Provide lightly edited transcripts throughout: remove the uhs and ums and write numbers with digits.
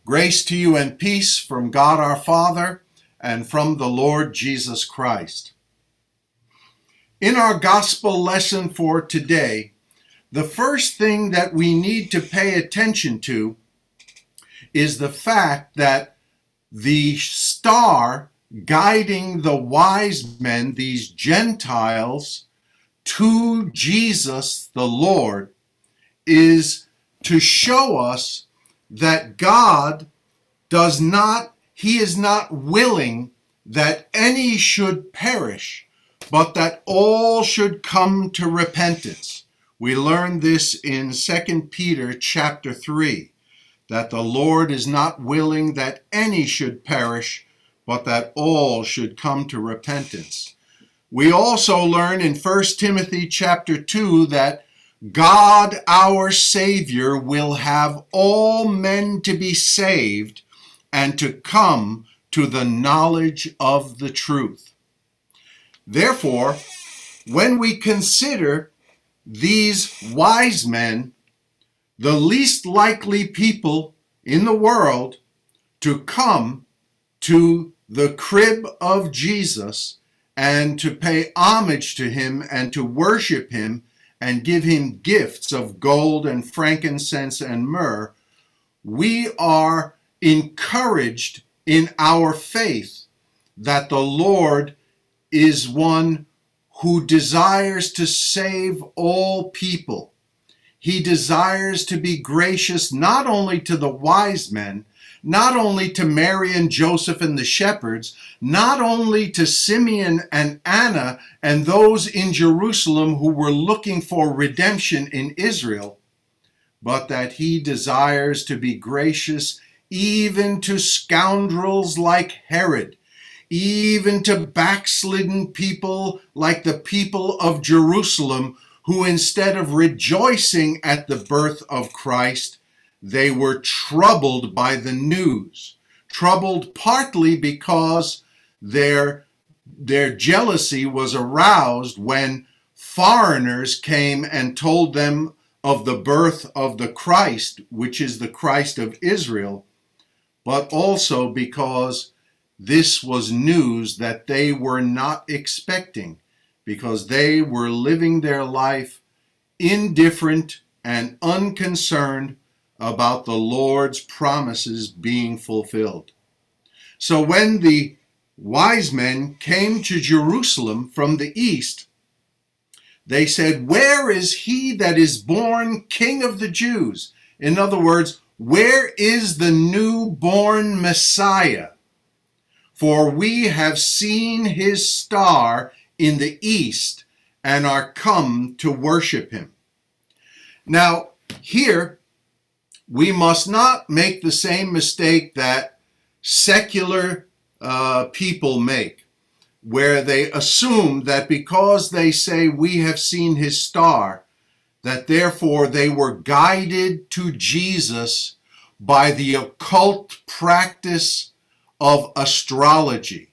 Grace to you and peace from God our Father and from the Lord Jesus Christ. In our gospel lesson for today, the first thing that we need to pay attention to is the fact that the star guiding the wise men, these Gentiles, to Jesus the Lord, is to show us that God He is not willing that any should perish, but that all should come to repentance. We learn this in 2 Peter chapter 3, that the Lord is not willing that any should perish, but that all should come to repentance. We also learn in 1 Timothy chapter 2 that God our Savior will have all men to be saved and to come to the knowledge of the truth. Therefore, when we consider these wise men, the least likely people in the world to come to the crib of Jesus and to pay homage to him and to worship him and give him gifts of gold and frankincense and myrrh, we are encouraged in our faith that the Lord is one who desires to save all people. He desires to be gracious not only to the wise men, not only to Mary and Joseph and the shepherds, not only to Simeon and Anna and those in Jerusalem who were looking for redemption in Israel, but that he desires to be gracious even to scoundrels like Herod, even to backslidden people like the people of Jerusalem, who instead of rejoicing at the birth of Christ, they were troubled by the news, troubled partly because their jealousy was aroused when foreigners came and told them of the birth of the Christ, which is the Christ of Israel, but also because this was news that they were not expecting, because they were living their life indifferent and unconcerned about the Lord's promises being fulfilled. So when the wise men came to Jerusalem from the east, they said, "Where is he that is born King of the Jews?" In other words, where is the newborn Messiah? For we have seen his star in the east and are come to worship him. Now, here, we must not make the same mistake that secular people make, where they assume that because they say we have seen his star, that therefore they were guided to Jesus by the occult practice of astrology.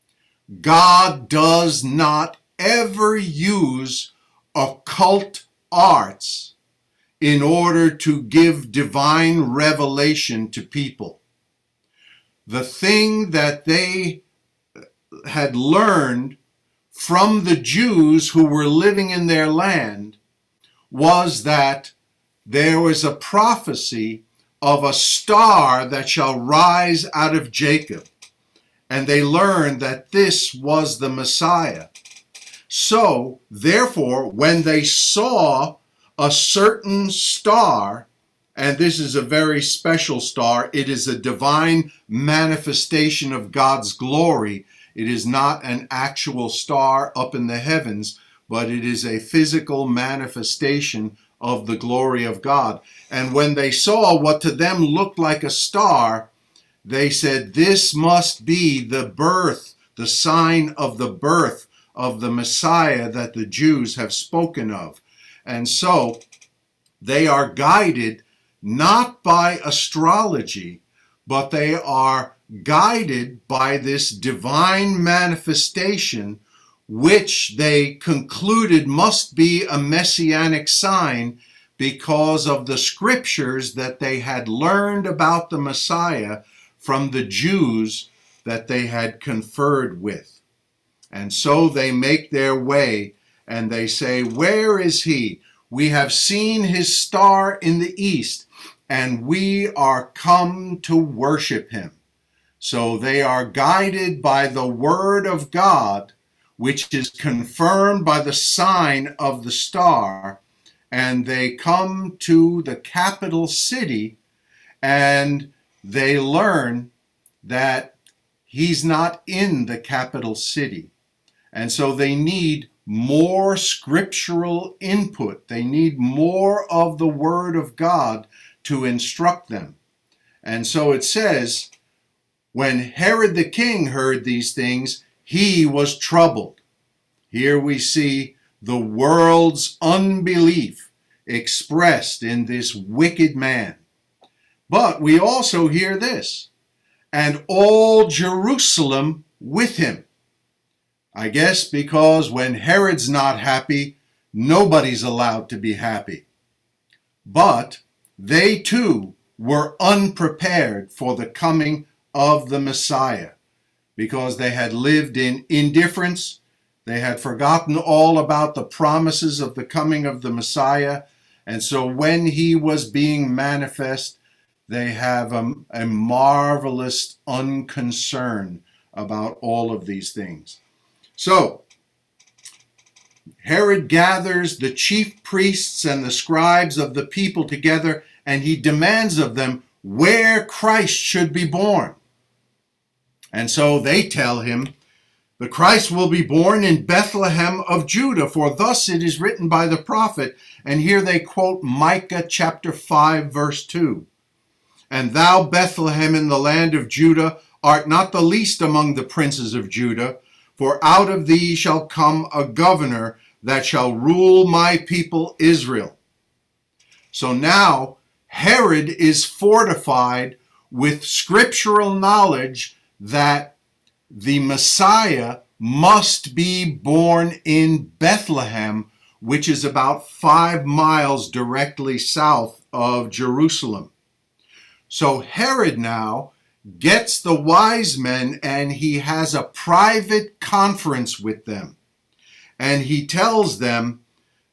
God does not ever use occult arts in order to give divine revelation to people. The thing that they had learned from the Jews who were living in their land was that there was a prophecy of a star that shall rise out of Jacob. And they learned that this was the Messiah. So, therefore, when they saw a certain star, and this is a very special star, it is a divine manifestation of God's glory. It is not an actual star up in the heavens, but it is a physical manifestation of the glory of God. And when they saw what to them looked like a star, they said, "This must be the birth, the sign of the birth of the Messiah that the Jews have spoken of." And so they are guided not by astrology, but they are guided by this divine manifestation, which they concluded must be a messianic sign, because of the scriptures that they had learned about the Messiah from the Jews that they had conferred with. And so they make their way and they say, "Where is he? We have seen his star in the east, and we are come to worship him." So they are guided by the word of God, which is confirmed by the sign of the star, and they come to the capital city, and they learn that he's not in the capital city. And so they need more scriptural input. They need more of the word of God to instruct them. And so it says, when Herod the king heard these things, he was troubled. Here we see the world's unbelief expressed in this wicked man. But we also hear this, and all Jerusalem with him. I guess because when Herod's not happy, nobody's allowed to be happy. But they too were unprepared for the coming of the Messiah, because they had lived in indifference. They had forgotten all about the promises of the coming of the Messiah. And so when he was being manifest, they have a marvelous unconcern about all of these things. So, Herod gathers the chief priests and the scribes of the people together, and he demands of them where Christ should be born. And so they tell him, "The Christ will be born in Bethlehem of Judah, for thus it is written by the prophet." And here they quote Micah chapter 5, verse 2. "And thou, Bethlehem, in the land of Judah, art not the least among the princes of Judah, for out of thee shall come a governor that shall rule my people Israel." So now Herod is fortified with scriptural knowledge that the Messiah must be born in Bethlehem, which is about 5 miles directly south of Jerusalem. So Herod now gets the wise men and he has a private conference with them. And he tells them,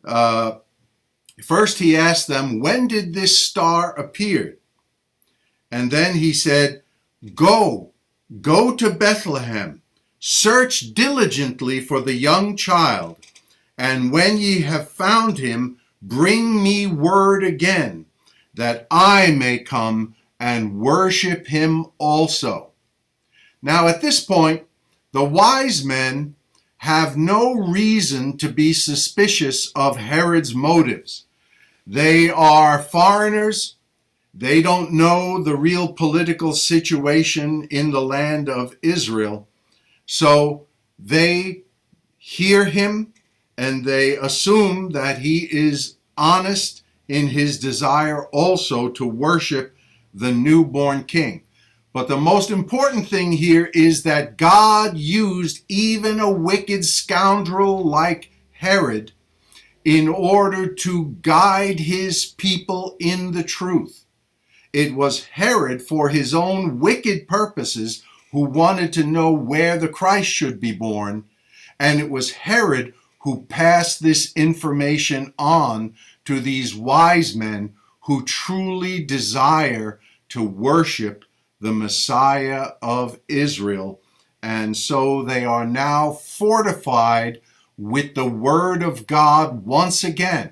first he asked them, "When did this star appear?" And then he said, Go to Bethlehem, search diligently for the young child, and when ye have found him, bring me word again, that I may come and worship him also. Now at this point, the wise men have no reason to be suspicious of Herod's motives. They are foreigners. They don't know the real political situation in the land of Israel. So they hear him and they assume that he is honest in his desire also to worship the newborn king. But the most important thing here is that God used even a wicked scoundrel like Herod in order to guide his people in the truth. It was Herod, for his own wicked purposes, who wanted to know where the Christ should be born, and it was Herod who passed this information on to these wise men who truly desire to worship the Messiah of Israel. And so they are now fortified with the word of God once again.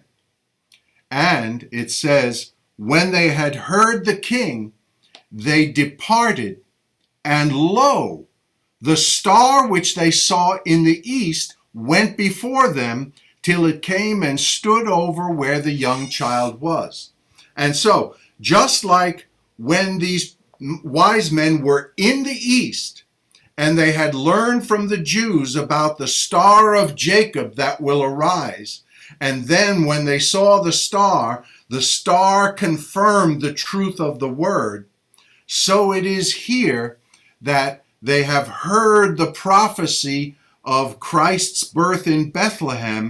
And it says, when they had heard the king, they departed, and lo, the star which they saw in the east went before them till it came and stood over where the young child was. And so, just like when these wise men were in the east, and they had learned from the Jews about the star of Jacob that will arise, and then when they saw the star confirmed the truth of the word, so it is here that they have heard the prophecy of Christ's birth in Bethlehem,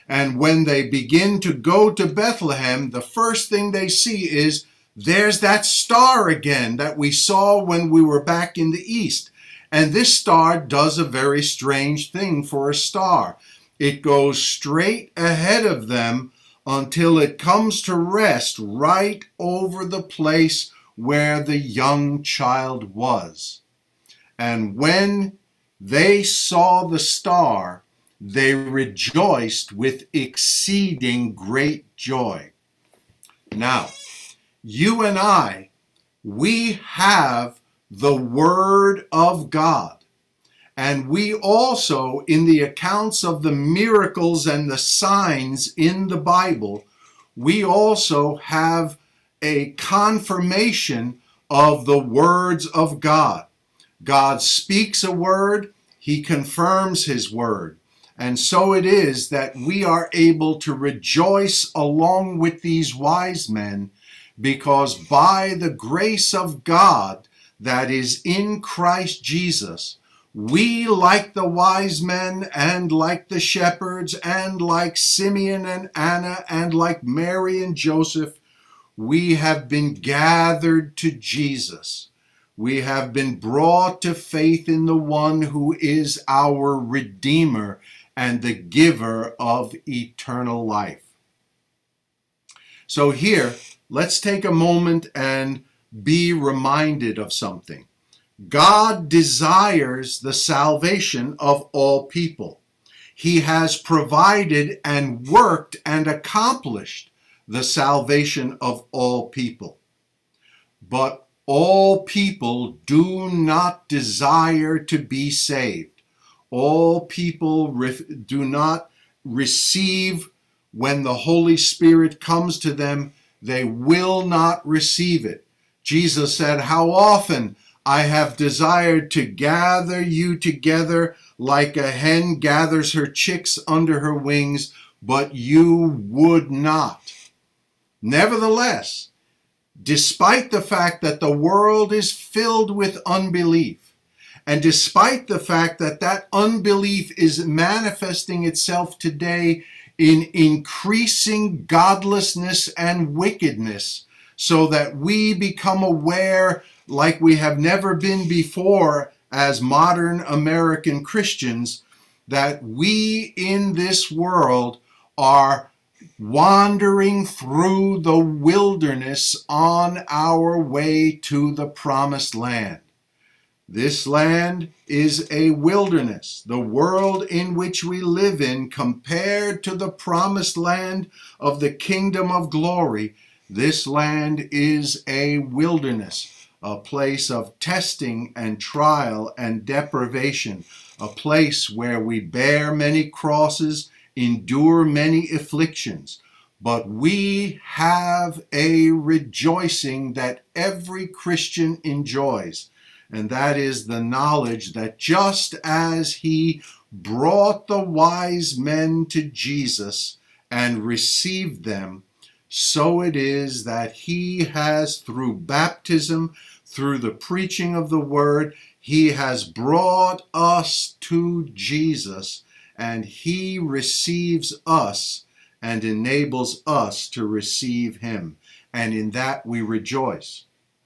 And when they begin to go to Bethlehem, the first thing they see is there's that star again that we saw when we were back in the east. And this star does a very strange thing for a star. It goes straight ahead of them until it comes to rest right over the place where the young child was. And when they saw the star, they rejoiced with exceeding great joy. Now, you and I, we have the Word of God. And we also, in the accounts of the miracles and the signs in the Bible, we also have a confirmation of the words of God. God speaks a word, he confirms his word. And so it is that we are able to rejoice along with these wise men, because by the grace of God that is in Christ Jesus, we, like the wise men and like the shepherds and like Simeon and Anna and like Mary and Joseph, we have been gathered to Jesus. We have been brought to faith in the one who is our Redeemer and the giver of eternal life. So here, let's take a moment and be reminded of something. God desires the salvation of all people. He has provided and worked and accomplished the salvation of all people. But all people do not desire to be saved. All people do not receive when the Holy Spirit comes to them. They will not receive it. Jesus said, "How often I have desired to gather you together like a hen gathers her chicks under her wings, but you would not." Nevertheless, despite the fact that the world is filled with unbelief, and despite the fact that that unbelief is manifesting itself today in increasing godlessness and wickedness, so that we become aware like we have never been before as modern American Christians, that we in this world are wandering through the wilderness on our way to the promised land. This land is a wilderness. The world in which we live in, compared to the promised land of the kingdom of glory, this land is a wilderness, a place of testing and trial and deprivation, a place where we bear many crosses, endure many afflictions. But we have a rejoicing that every Christian enjoys, and that is the knowledge that just as he brought the wise men to Jesus and received them, so it is that he has, through baptism, through the preaching of the word, he has brought us to Jesus, and he receives us and enables us to receive him. And in that we rejoice.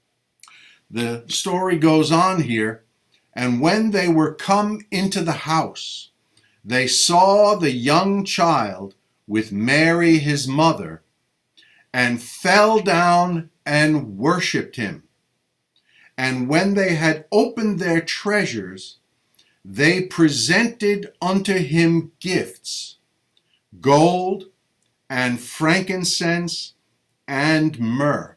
The story goes on here, and when they were come into the house, they saw the young child with Mary his mother, and fell down and worshipped him. And when they had opened their treasures, they presented unto him gifts, gold and frankincense and myrrh.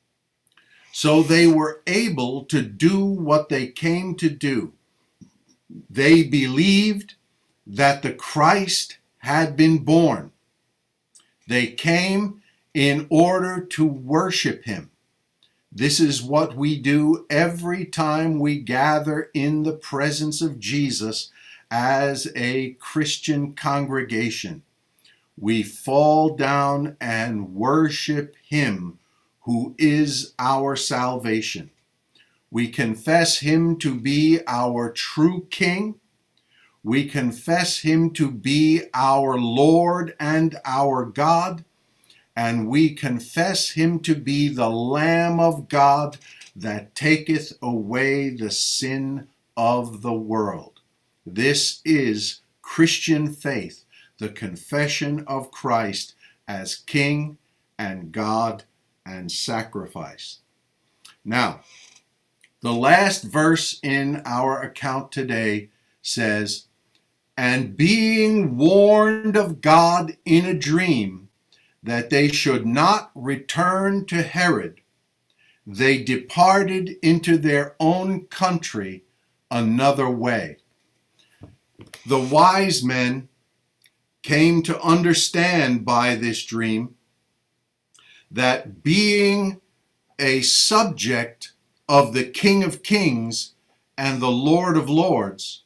So they were able to do what they came to do. They believed that the Christ had been born. They came in order to worship him. This is what we do every time we gather in the presence of Jesus as a Christian congregation. We fall down and worship him who is our salvation. We confess him to be our true King. We confess him to be our Lord and our God, and we confess him to be the Lamb of God that taketh away the sin of the world. This is Christian faith, the confession of Christ as King and God and sacrifice. Now, the last verse in our account today says, "And being warned of God in a dream that they should not return to Herod, they departed into their own country another way." The wise men came to understand by this dream that being a subject of the King of Kings and the Lord of Lords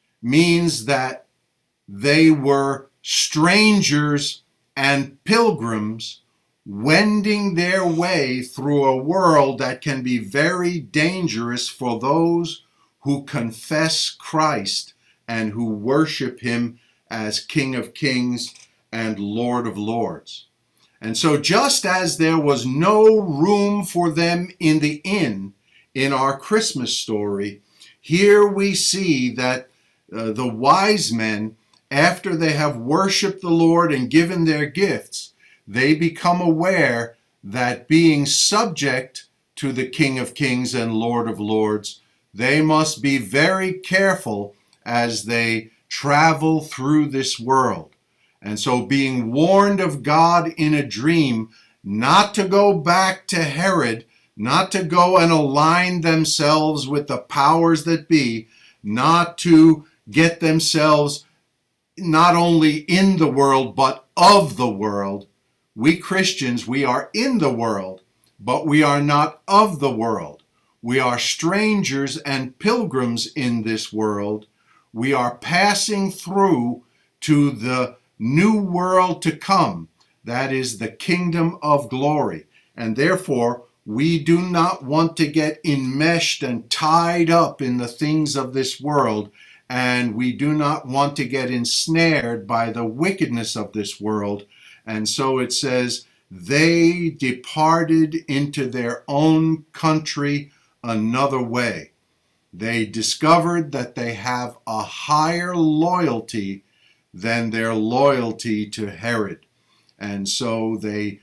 means that they were strangers and pilgrims wending their way through a world that can be very dangerous for those who confess Christ and who worship him as King of Kings and Lord of Lords. And so just as there was no room for them in the inn in our Christmas story, here we see that the wise men, after they have worshiped the Lord and given their gifts, they become aware that being subject to the King of Kings and Lord of Lords, they must be very careful as they travel through this world. And so being warned of God in a dream not to go back to Herod, not to go and align themselves with the powers that be, not to get themselves not only in the world but of the world. We Christians, we are in the world, but we are not of the world. We are strangers and pilgrims in this world. We are passing through to the new world to come, that is the kingdom of glory. And therefore, we do not want to get enmeshed and tied up in the things of this world, and we do not want to get ensnared by the wickedness of this world. And so it says, they departed into their own country another way. They discovered that they have a higher loyalty than their loyalty to Herod. And so they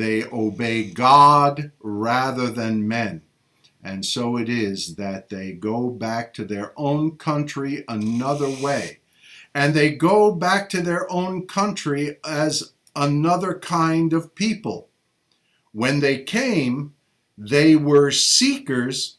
obey God rather than men. And so it is that they go back to their own country another way. And they go back to their own country as another kind of people. When they came, they were seekers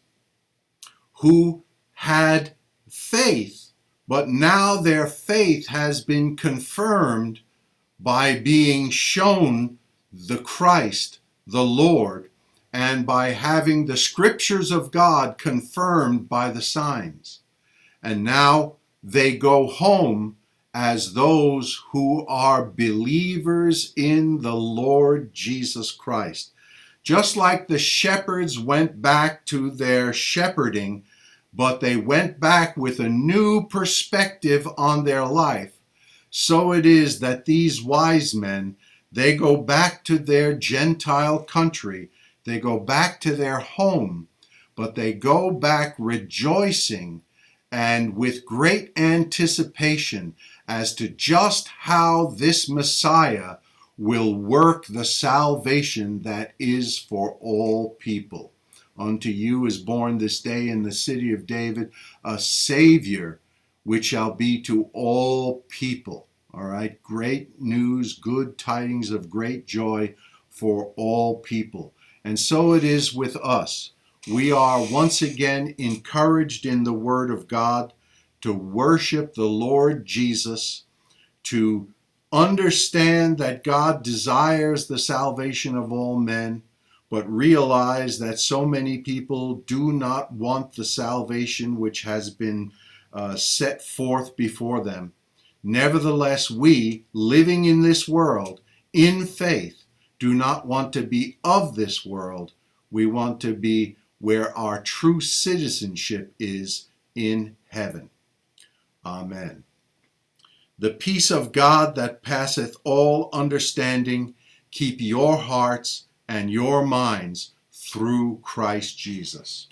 who had faith, but now their faith has been confirmed by being shown the Christ, the Lord, and by having the scriptures of God confirmed by the signs. And now they go home as those who are believers in the Lord Jesus Christ. Just like the shepherds went back to their shepherding, but they went back with a new perspective on their life, so it is that these wise men, they go back to their Gentile country, they go back to their home, but they go back rejoicing and with great anticipation as to just how this Messiah will work the salvation that is for all people. Unto you is born this day in the city of David a Savior, which shall be to all people. All right, great news, good tidings of great joy for all people. And so it is with us. We are once again encouraged in the Word of God to worship the Lord Jesus, to understand that God desires the salvation of all men, but realize that so many people do not want the salvation which has been set forth before them. Nevertheless, we, living in this world, in faith, do not want to be of this world. We want to be where our true citizenship is, in heaven. Amen. The peace of God that passeth all understanding, keep your hearts and your minds through Christ Jesus.